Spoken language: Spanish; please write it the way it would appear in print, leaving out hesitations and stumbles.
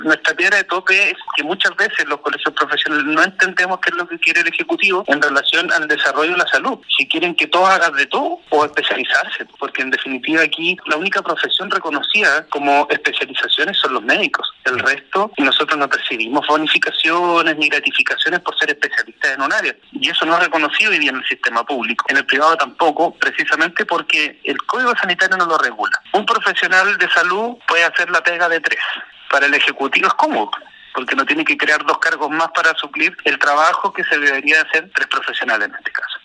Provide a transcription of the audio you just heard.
Nuestra piedra de tope es que muchas veces los colegios profesionales no entendemos qué es lo que quiere el Ejecutivo en relación al desarrollo de la salud. Si quieren que todos hagan de todo o especializarse, porque en definitiva aquí la única profesión reconocida como especializaciones son los médicos. El resto, nosotros no percibimos bonificaciones ni gratificaciones por ser especialistas en un área. Y eso no es reconocido hoy día en el sistema público. En el privado tampoco, precisamente porque el Código Sanitario no lo regula. Un profesional de salud puede hacer la pega de 3. Para el Ejecutivo es cómodo, porque no tiene que crear 2 cargos más para suplir el trabajo que se debería hacer 3 profesionales en este caso.